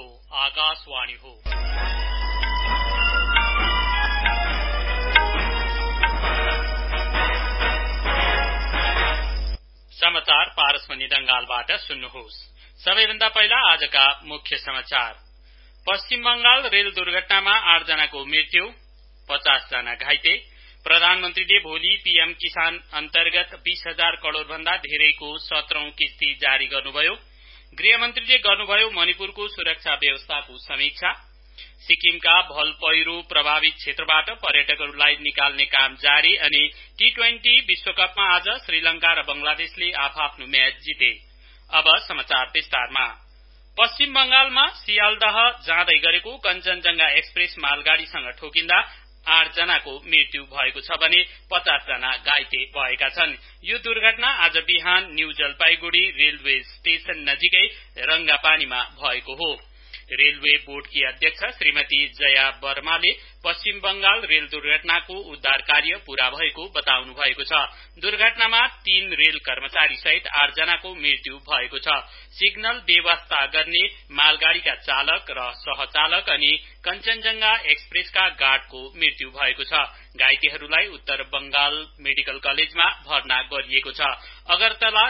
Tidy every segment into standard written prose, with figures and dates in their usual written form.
आकाशवाणी हो। समाचार पारसमणि दंगालबाट सुन्नुहोस्। सबैभन्दा पहिला आजका मुख्य समाचार। पश्चिम बंगाल रेल दुर्घटनामा 8 जनाको मृत्यु, 50 जना घाइते। प्रधानमन्त्रीले भोलि पीएम किसान अन्तर्गत 20,000 करोड़ भन्दा धेरैको 17औं किस्ती जारी गर्नुभयो। गृहमन्त्रीले गर्नुभयो मणिपुरको सुरक्षा व्यवस्थाको समीक्षा। सिक्किमका भल पहिरो प्रभावित क्षेत्रबाट पर्यटकहरूलाई निकाल्ने काम जारी अनि T20 विश्वकपमा आज श्रीलंका र बंगलादेशले आफआफ्नो म्याच जिते। अब समाचार विस्तारमा। पश्चिम बंगालमा सियालदह जाँदै गरेको कञ्चनजंघा एक्सप्रेस मालगाड़ीसँग ठोकिँदा 8 जनाको मृत्यु भएको छ भने 50 जना घाइते भएका छन्। यो दुर्घटना आज बिहान न्यू जलपाईगुड़ी रेलवे स्टेशन नजिकै रंगापानीमा भएको हो। रेलवे बोर्डकी अध्यक्ष श्रीमती जया वर्माले पश्चिम बंगाल रेल दुर्घटनाको उद्धार कार्य पूरा भएको बताउनु भएको छ। दुर्घटनामा 3 रेल कर्मचारी सहित 8 जनाको मृत्यु भएको छ। सिग्नल व्यवस्था गर्ने मालगाड़ीका चालक र सहचालक अनि कञ्चनजंघा एक्सप्रेसका गार्डको मृत्यु भएको छ। घाइतेहरूलाई उत्तर बंगाल मेडिकल कलेजमा भर्ना गरिएको छ। अगरतला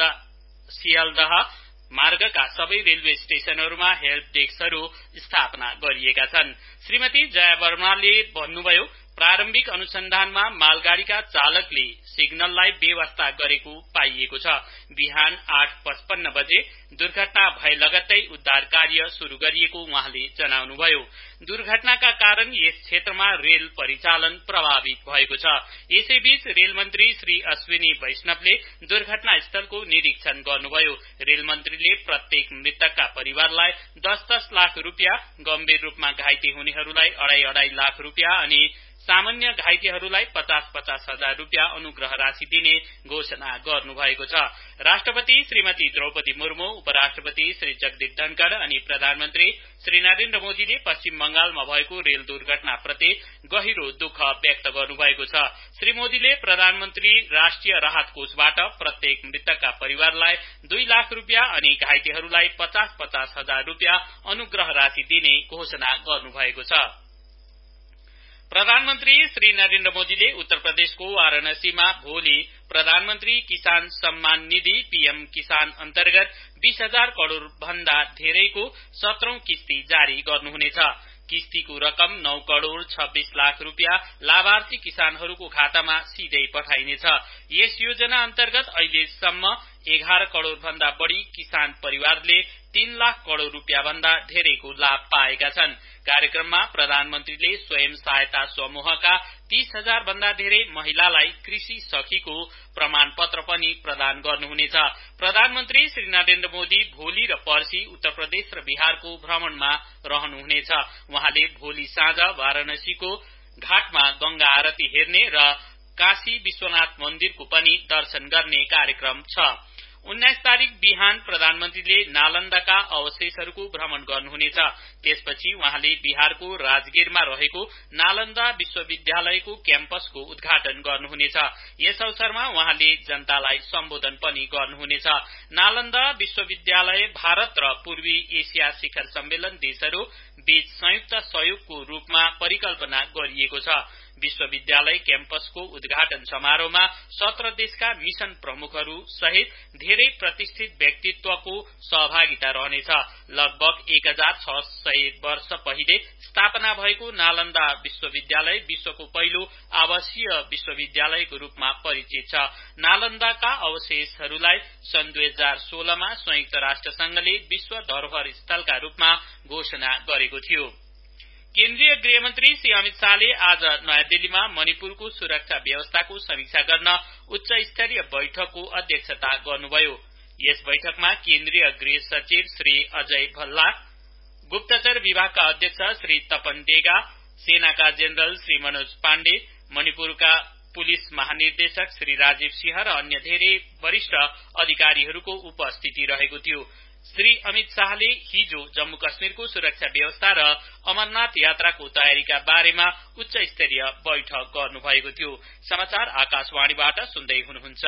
सियालदह मार्गका सबै रेलवे स्टेशनहरूमा हेल्प डेस्कहरू स्थापना गरिएका छन्। श्रीमती जया वर्माले भन्नुभयो प्रारम्भिक अनुसन्धानमा मालगाड़ीका चालकले सिग्नललाई बेवास्ता गरेको पाइएको छ। बिहान 8:55 बजे दुर्घटना भए लगत्तै उद्धार कार्य शुरू गरिएको उहाँले जनाउनुभयो। दुर्घटनाका कारण यस क्षेत्रमा रेल परिचालन प्रभावित भएको छ। यसैबीच रेल मन्त्री श्री अश्विनी वैष्णवले दुर्घटनास्थलको निरीक्षण गर्नुभयो। रेल मन्त्रीले प्रत्येक मृतकका परिवारलाई 10-10 लाख रुपियाँ, गम्भीर रूपमा घाइते हुनेहरूलाई 2.5 लाख रुपियाँ अनि सामान्य घाइतेहरूलाई 50-50 हजार रुपियाँ अनुग्रह राशि दिने घोषणा गर्नुभएको छ। राष्ट्रपति श्रीमती द्रौपदी मुर्मू, उपराष्ट्रपति श्री जगदीप धनखड़ अनि प्रधानमन्त्री श्री नरेन्द्र मोदीले पश्चिम बंगालमा भएको रेल दुर्घटनाप्रति गहिरो दुःख व्यक्त गर्नुभएको छ। श्री मोदीले प्रधानमन्त्री राष्ट्रिय राहत कोषबाट प्रत्येक मृतकका परिवारलाई 2 लाख रुपियाँ अनि घाइतेहरूलाई 50-50 हजार रुपियाँ अनुग्रह राशि दिने घोषणा गर्नुभएको छ। प्रधानमन्त्री श्री नरेन्द्र मोदीले उत्तर प्रदेशको वाराणसीमा भोलि प्रधानमन्त्री किसान सम्मान निधि पीएम किसान अन्तर्गत 20,000 करोड़ भन्दा धेरैको 17औं किस्ती जारी गर्नुहुनेछ। किस्तीको रकम 9 करोड़ 26 लाख रुपियाँ लाभार्थी किसानहरूको खातामा सीधै पठाइनेछ। यस योजना अन्तर्गत अहिलेसम्म 11 करोड़ भन्दा बढ़ी किसान परिवारले 3 लाख करोड़ रुपियाँ भन्दा धेरैको लाभ पाएका छन्। कार्यक्रममा प्रधानमन्त्रीले स्वयं सहायता समूहका 30,000 भन्दा धेरै महिलालाई कृषि सखीको प्रमाणपत्र पनि प्रदान गर्नुहुनेछ। प्रधानमन्त्री श्री नरेन्द्र मोदी भोलि र पर्सि उत्तर प्रदेश र बिहारको भ्रमणमा रहनुहुनेछ। उहाँले भोलि साँझ वाराणसीको घाटमा गंगा आरती हेर्ने र काशी विश्वनाथ मन्दिरको पनि दर्शन गर्ने कार्यक्रम छ। 19 तारिक बिहान प्रधानमन्त्रीले नालन्दाका अवशेषहरूको भ्रमण गर्नुहुनेछ। त्यसपछि उहाँले बिहारको राजगीरमा रहेको नालन्दा विश्वविद्यालयको क्याम्पसको उद्घाटन गर्नुहुनेछ। यस अवसरमा उहाँले जनतालाई सम्बोधन पनि गर्नुहुनेछ। नालन्दा विश्वविद्यालय भारत र पूर्वी एशिया शिखर सम्मेलन देशहरू बीच संयुक्त सहयोगको रूपमा परिकल्पना गरिएको छ। विश्वविद्यालय क्याम्पसको उद्घाटन समारोहमा 17 देशका मिशन प्रमुखहरू सहित धेरै प्रतिष्ठित व्यक्तित्वको सहभागिता रहनेछ। लगभग 1600 वर्ष पहिले स्थापना भएको नालन्दा विश्वविद्यालय विश्वको पहिलो आवासीय विश्वविद्यालयको रूपमा परिचित छ। नालन्दाका अवशेषहरूलाई सन् 2016 मा संयुक्त राष्ट्र संघले विश्व धरोहर स्थलका रूपमा घोषणा गरेको थियो। केन्द्रीय गृहमन्त्री श्री अमित शाहले आज नयाँ दिल्लीमा मणिपुरको सुरक्षा व्यवस्थाको समीक्षा गर्न उच्च स्तरीय बैठकको अध्यक्षता गर्नुभयो। यस बैठकमा केन्द्रीय गृह सचिव श्री अजय भल्ला, गुप्तचर विभागका अध्यक्ष श्री तपन डेगा, सेनाका जेनरल श्री मनोज पाण्डे, मणिपुरका पुलिस महानिर्देशक श्री राजीव सिंह र अन्य धेरै वरिष्ठ अधिकारीहरूको उपस्थिति रहेको थियो। श्री अमित शाहले हिजो जम्मू कश्मीरको सुरक्षा व्यवस्था र अमरनाथ यात्राको तयारीका बारेमा उच्च स्तरीय बैठक गर्नुभएको थियो। समाचार आकाशवाणीबाट सुन्दै हुनुहुन्छ।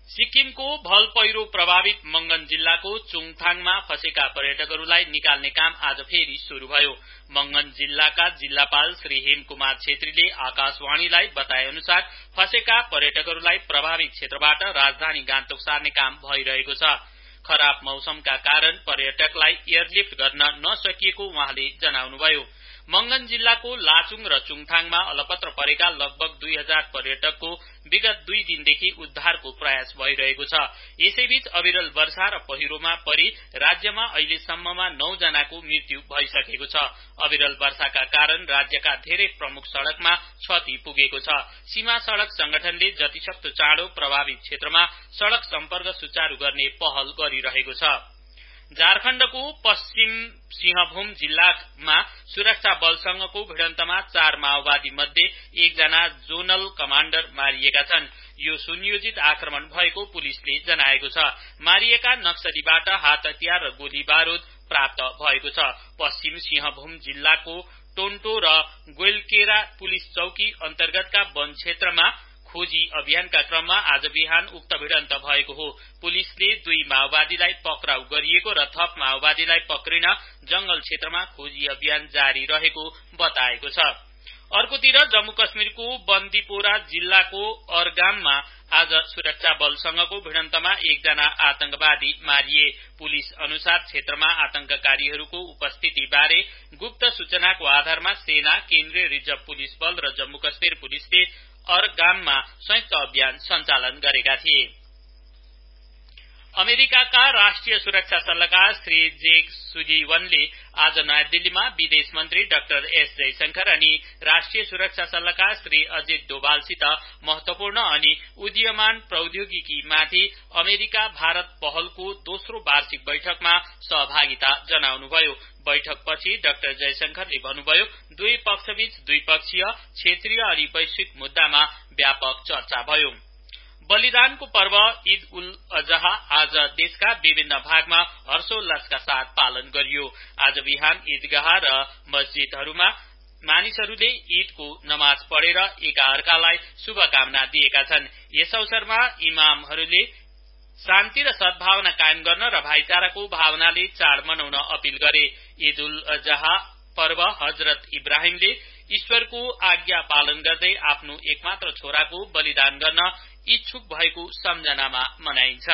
सिक्किमको भल पहिरो प्रभावित मंगन जिल्लाको चुङथाङमा फँसेका पर्यटकहरूलाई निकाल्ने काम आज फेरि शुरू भयो। मंगन जिल्लाका जिल्लापाल श्री हेमकुमार छेत्रीले आकाशवाणीलाई बताए अनुसार फँसेका पर्यटकहरूलाई प्रभावित क्षेत्रबाट राजधानी गान्तोक सार्ने काम भइरहेको छ। खराब मौसमका कारण पर्यटकलाई एयरलिफ्ट गर्न नसकिएको उहाँले जनाउनुभयो। मंगन जिल्लाको लाचुङ र चुङथाङमा अलपत्र परेका लगभग 2000 पर्यटकको विगत 2 दिनदेखि उद्धारको प्रयास भइरहेको छ। यसैबीच अविरल वर्षा र पहिरोमा परि राज्यमा अहिलेसम्ममा 9 जनाको मृत्यु भइसकेको छ। अविरल वर्षाका कारण राज्यका धेरै प्रमुख सड़कमा क्षति पुगेको छ। सीमा सड़क संगठनले जतिसक्दो चाँडो प्रभावित क्षेत्रमा सड़क सम्पर्क सुचारू गर्ने पहल गरिरहेको छ। झारखण्डको पश्चिम सिंहभूम जिल्लामा सुरक्षा बलसँगको भिडन्तमा 4 माओवादी मध्ये 1 जना जोनल कमाण्डर मारिएका छन्। यो सुनियोजित आक्रमण भएको पुलिसले जनाएको छ। मारिएका नक्सलीबाट हात हतियार र गोली बारूद प्राप्त भएको छ। पश्चिम सिंहभूम जिल्लाको टोन्टो र गोइलकेरा पुलिस चौकी अन्तर्गतका वन क्षेत्रमा खोजी अभियानका क्रममा आज बिहान उक्त भिडन्त भएको हो। पुलिसले 2 माओवादीलाई पक्राउ गरिएको र थप माओवादीलाई पक्रिन जंगल क्षेत्रमा खोजी अभियान जारी रहेको बताएको छ। अर्कोतिर जम्मू कश्मीरको बन्दीपोरा जिल्लाको अरगाममा आज सुरक्षा बलसँगको भिडन्तमा 1 जना आतंकवादी मारिए। पुलिस अनुसार क्षेत्रमा आतंककारीहरूको उपस्थिति बारे गुप्त सूचनाको आधारमा सेना, केन्द्रीय रिजर्भ पुलिस बल र जम्मू कश्मीर पुलिसले अरगाममा संयुक्त अभियान सञ्चालन गरेका थिए। अमेरिकाका राष्ट्रिय सुरक्षा सल्लाहकार श्री जेक सुलिवनले आज नयाँ दिल्लीमा विदेश मन्त्री डाक्टर एस जयशंकर अनि राष्ट्रिय सुरक्षा सल्लाहकार श्री अजित डोभालसित महत्वपूर्ण अनि उदीयमान प्रौद्योगिकीमाथि अमेरिका भारत पहलको दोस्रो वार्षिक बैठकमा सहभागिता जनाउनुभयो। बैठकपछि डाक्टर जयशंकरले भन्नुभयो, दुवै पक्षबीच द्विपक्षीय, क्षेत्रीय अनि वैश्विक मुद्दामा व्यापक चर्चा भयो। बलिदानको पर्व ईद उल अजहा आज देशका विभिन्न भागमा हर्षोल्लासका साथ पालन गरियो। आज बिहान ईदगाह र मस्जिदहरूमा मानिसहरूले ईदको नमाज पढेर एकाअर्कालाई शुभकामना दिएका छन्। यस अवसरमा इमामहरूले शान्ति र सद्भावना कायम गर्न र भाइचाराको भावनाले चाड मनाउन अपील गरे। ईद उल अजहा पर्व हजरत इब्राहिमले ईश्वरको आज्ञा पालन गर्दै आफ्नो एकमात्र छोराको बलिदान गर्न इच्छुक भएको सम्झनामा मनाइन्छ।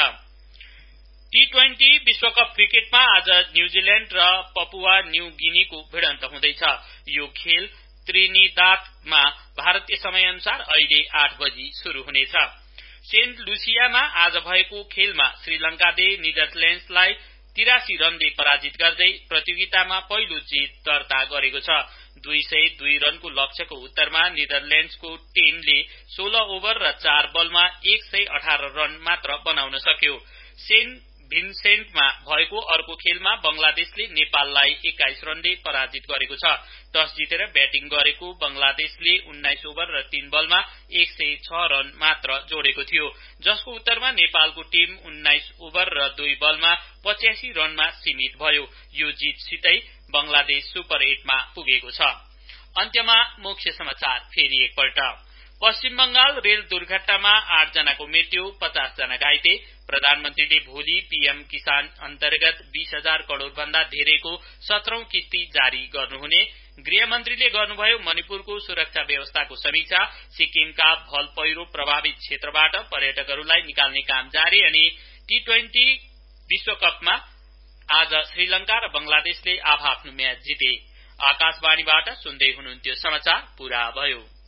T20 विश्वकप क्रिकेटमा आज न्यूजील्याण्ड र पपुवा न्यू गिनीको भिडन्त हुँदैछ। यो खेल त्रिनिदादमा भारतीय समय अनुसार अहिले 8 बजी शुरू हुनेछ। सेन्ट लुसियामा आज भएको खेलमा श्रीलंकाले नेदरल्याण्ड्सलाई 83 रनले पराजित गर्दै प्रतियोगितामा पहिलो जित दर्ता गरेको छ। 202 रनको लक्ष्यको उत्तरमा नेदरल्याण्ड्सको टीमले 16 ओभर र 4 बलमा 118 रन मात्र बनाउन सक्यो। सेन्ट भिन्सेन्टमा भएको अर्को खेलमा बंगलादेशले नेपाललाई 21 रनले पराजित गरेको छ। टस जितेर ब्याटिङ गरेको बंगलादेशले 19 ओभर र 3 बलमा 106 रन मात्र जोडेको थियो, जसको उत्तरमा नेपालको टीम 19 ओभर र 2 बलमा 85 रनमा सीमित भयो। यो जितसितै बंगलादेश सुपर 8 मा पुगेको छ। अन्त्यमा मुख्य समाचार फेरि एकपल्ट। पश्चिम बंगाल रेल दुर्घटनामा 8 जनाको मृत्यु, 50 जना घाइते। प्रधानमन्त्रीले भोलि पीएम किसान अन्तर्गत 20,000 करोड़ भन्दा धेरैको 17औं किस्ती जारी गर्नुहुने। गृहमन्त्रीले गर्नुभयो मणिपुरको सुरक्षा व्यवस्थाको समीक्षा। सिक्किमका भल पहिरो प्रभावित क्षेत्रबाट पर्यटकहरूलाई निकाल्ने काम जारी। अनि T20 विश्वकपमा आज श्रीलंका र बंगलादेशले आफआफ्नो म्याच जिते। आकाशवाणीबाट सुन्दै हुनुहुन्थ्यो समाचार पूरा भयो।